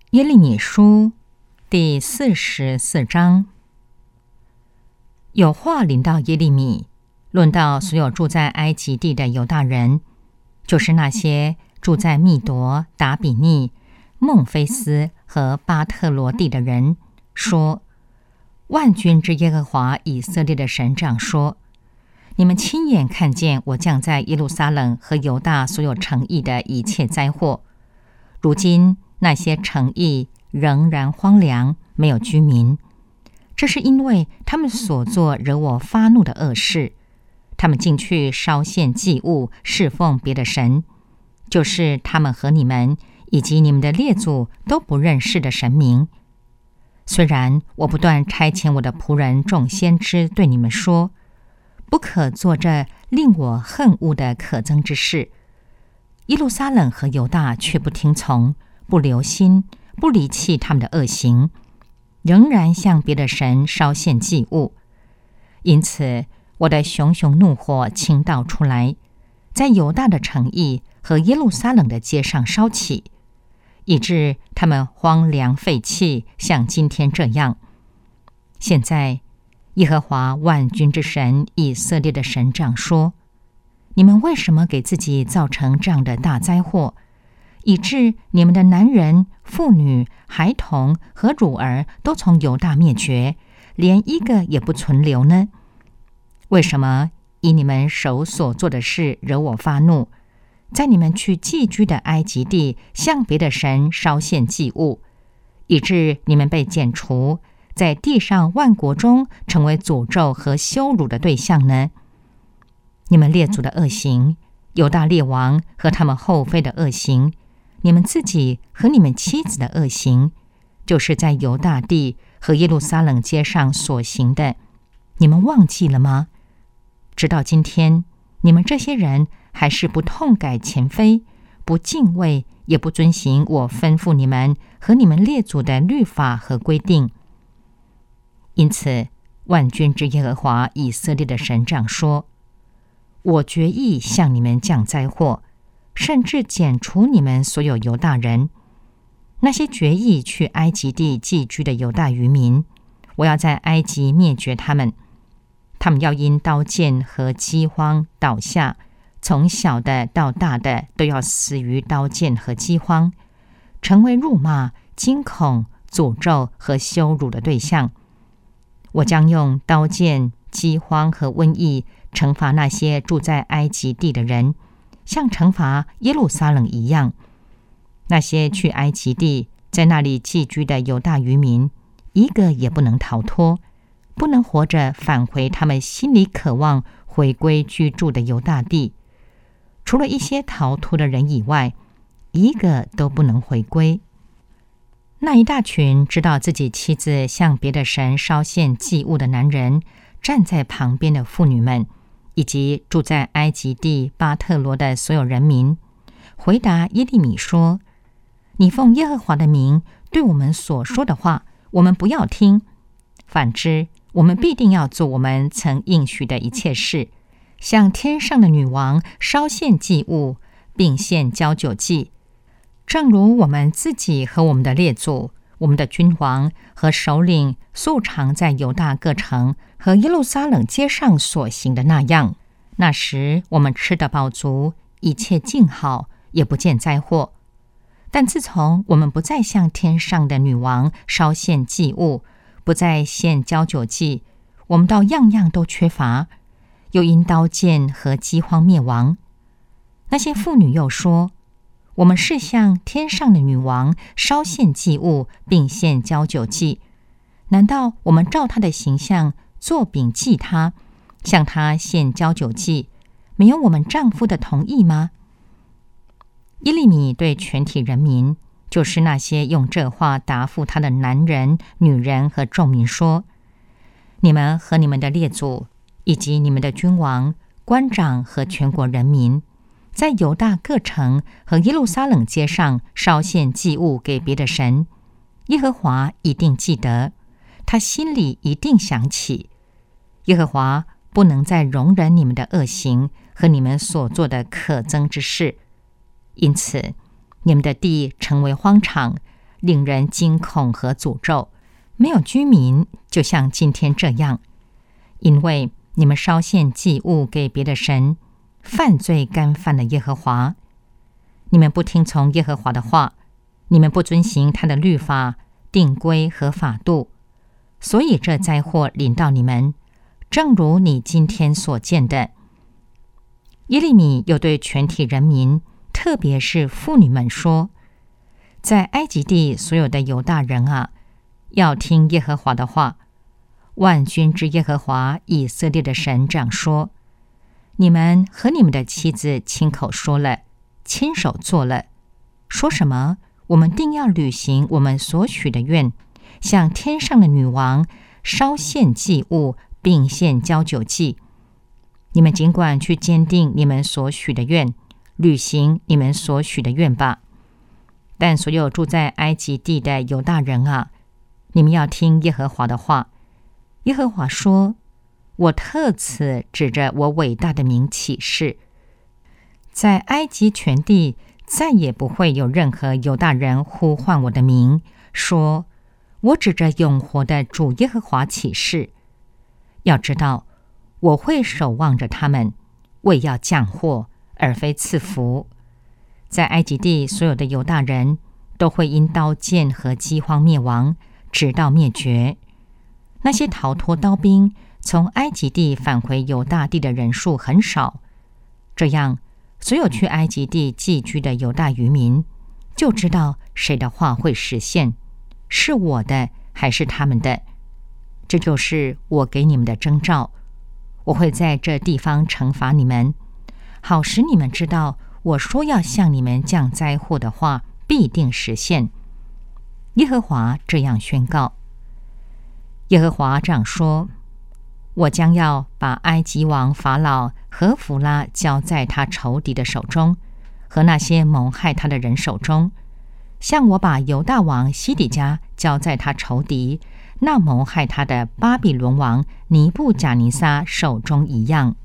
耶利米书第44章。有话临到耶利米，论到所有住在埃及地的犹大人，就是那些住在密夺、达比尼、孟菲斯和巴特罗地的人，说：万军之耶和华以色列的神这样说：你们亲眼看见我降在耶路撒冷和犹大所有城邑的一切灾祸，如今那些城邑仍然荒凉，没有居民。这是因为他们所做惹我发怒的恶事，他们进去烧献祭物，侍奉别的神，就是他们和你们以及你们的列祖都不认识的神明。虽然我不断差遣我的仆人众先知对你们说，不可做这令我恨恶的可憎之事，耶路撒冷和犹大却不听从，不留心，不离弃他们的恶行，仍然向别的神烧献祭物。因此我的熊熊怒火倾倒出来，在犹大的城邑和耶路撒冷的街上烧起，以致他们荒凉废弃，像今天这样。现在耶和华万军之神以色列的神这样说：你们为什么给自己造成这样的大灾祸，以致你们的男人、妇女、孩童和乳儿都从犹大灭绝，连一个也不存留呢？为什么以你们手所做的事惹我发怒，在你们去寄居的埃及地向别的神烧献祭物，以致你们被剪除，在地上万国中成为诅咒和羞辱的对象呢？你们列祖的恶行，犹大列王和他们后妃的恶行，你们自己和你们妻子的恶行，就是在犹大地和耶路撒冷街上所行的，你们忘记了吗？直到今天，你们这些人还是不痛改前非，不敬畏，也不遵行我吩咐你们和你们列祖的律法和规定。因此，万军之耶和华以色列的神这样说：我决意向你们降灾祸，甚至剪除你们所有犹大人。那些决意去埃及地寄居的犹大渔民，我要在埃及灭绝他们。他们要因刀剑和饥荒倒下，从小的到大的都要死于刀剑和饥荒，成为辱骂、惊恐、诅咒和羞辱的对象。我将用刀剑、饥荒和瘟疫惩罚那些住在埃及地的人，像惩罚耶路撒冷一样。那些去埃及地在那里寄居的犹大渔民，一个也不能逃脱，不能活着返回他们心里渴望回归居住的犹大地。除了一些逃脱的人以外，一个都不能回归。那一大群知道自己妻子向别的神烧献祭物的男人，站在旁边的妇女们，以及住在埃及地巴特罗的所有人民，回答耶利米说：你奉耶和华的名对我们所说的话，我们不要听；反之，我们必定要做我们曾应许的一切事，向天上的女王烧献祭物，并献交酒祭，正如我们自己和我们的列祖、我们的君王和首领素常在犹大各城和耶路撒冷街上所行的那样。那时我们吃得饱足，一切静好，也不见灾祸。但自从我们不再向天上的女王烧献祭物，不再献交酒祭，我们倒样样都缺乏，又因刀剑和饥荒灭亡。那些妇女又说：我们是向天上的女王烧献祭物，并献交酒祭，难道我们照她的形象做饼祭她，向她献交酒祭，没有我们丈夫的同意吗？耶利米对全体人民，就是那些用这话答复他的男人、女人和众民说：你们和你们的列祖，以及你们的君王、官长和全国人民，在犹大各城和耶路撒冷街上烧献祭物给别的神，耶和华一定记得，他心里一定想起。耶和华不能再容忍你们的恶行和你们所做的可憎之事，因此你们的地成为荒场， 令人惊恐和诅咒。没有居民，就像今天这样，因为你们烧献祭物给别的神，犯罪干犯了耶和华。你们不听从耶和华的话，你们不遵行他的律法、定规和法度，所以这灾祸临到你们，正如你今天所见的。耶利米又对全体人民，特别是妇女们说：在埃及地所有的犹大人啊，要听耶和华的话。万军之耶和华以色列的神这样说：你们和你们的妻子亲口说了，亲手做了，说什么？我们定要履行我们所许的愿，向天上的女王烧献祭物，并献交酒祭。你们尽管去坚定你们所许的愿，履行你们所许的愿吧。但所有住在埃及地的犹大人啊，你们要听耶和华的话。耶和华说：我特此指着我伟大的名起誓，在埃及全地再也不会有任何犹大人呼唤我的名，说：我指着永活的主耶和华起誓。要知道，我会守望着他们，为要降祸，而非赐福。在埃及地所有的犹大人都会因刀剑和饥荒灭亡，直到灭绝。那些逃脱刀兵从埃及地返回犹大地的人数很少，这样所有去埃及地寄居的犹大渔民就知道谁的话会实现，是我的还是他们的。这就是我给你们的征兆。我会在这地方惩罚你们，好使你们知道我说要向你们降灾祸的话必定实现。耶和华这样宣告。耶和华这样说：我将要把埃及王法老和弗拉交在他仇敌的手中，和那些谋害他的人手中，像我把犹大王西底家交在他仇敌那谋害他的巴比伦王尼布甲尼撒手中一样。